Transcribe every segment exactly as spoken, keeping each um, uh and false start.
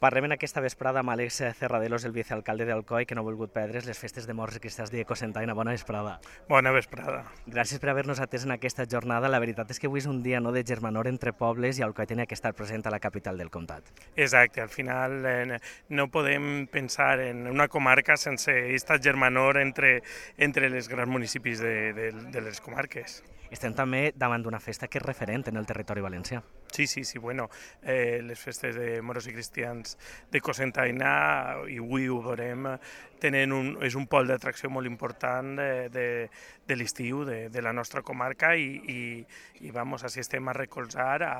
Parlem en aquesta vesprada amb Àlex Cerradelos, el vicealcalde d'Alcoi, que no ha volgut perdre's les festes de morts i cristians d'Ecocentaina. Bona vesprada. Bona vesprada. Gràcies per haver-nos atès en aquesta jornada. La veritat és que avui és un dia no de germanor entre pobles i Alcoi tenia que estar present a la capital del comtat. Exacte, al final eh, no podem pensar en una comarca sense aquesta germanor entre, entre els grans municipis de, de, de les comarques. Estem també davant d'una festa que és referent en el territori valencià. Sí, sí, sí, bueno, eh, les festes de moros i cristians de Cocentaina, i avui ho veurem, tenen un, és un pol d'atracció molt important de, de, de l'estiu de, de la nostra comarca i, i, i vamos, així estem a recolzar a,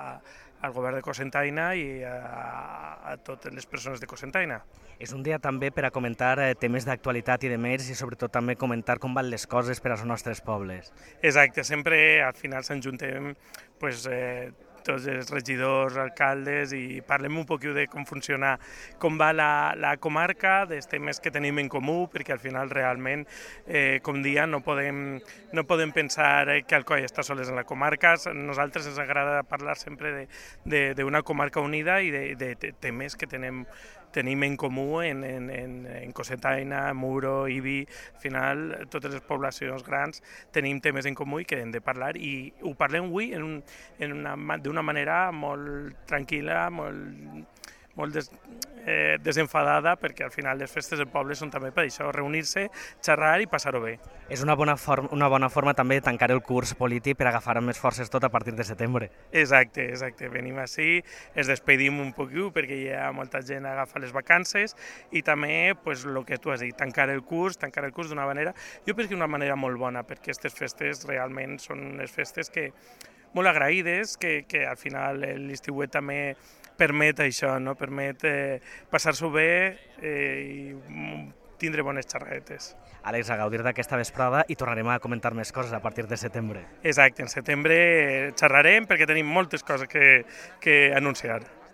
al govern de Cocentaina i a, a totes les persones de Cocentaina. És un dia també per a comentar temes d'actualitat i de més i sobretot també comentar com van les coses per als nostres pobles. Exacte, sempre al final s'enjuntem pues, eh, tots els regidors, alcaldes i parlem un poquet de com funciona, com va la, la comarca, dels temes que tenim en comú, perquè al final realment, eh, com dia, no podem, no podem pensar que Alcoi està soles en la comarca. A nosaltres ens agrada parlar sempre d'una comarca unida i de, de, de temes que tenem tenim en comú en, en, en, en Cocentaina, Muro, Ibi. Al final, totes les poblacions grans tenim temes en comú i que hem de parlar i ho parlem avui en un, en una, d'una manera molt tranquil·la, molt, molt des, eh, desenfadada, perquè al final les festes del poble són també per això, reunir-se, xerrar i passar-ho bé. És una bona, forma, una bona forma també de tancar el curs polític per agafar més forces tot a partir de setembre. Exacte, exacte. Venim així, es despedim un poquet perquè hi ha molta gent que agafa les vacances i també, pues, el que tu has dit, tancar el curs, tancar el curs d'una manera, jo penso que d'una manera molt bona, perquè aquestes festes realment són unes festes que molt agraïdes, que, que al final l'estiuet també permet això, no? Permet eh, passar-s'ho bé eh, i tindre bones xerradetes. Àlex, a gaudir d'aquesta vesprada i tornarem a comentar més coses a partir de setembre. Exacte, en setembre xerrarem perquè tenim moltes coses que, que anunciar.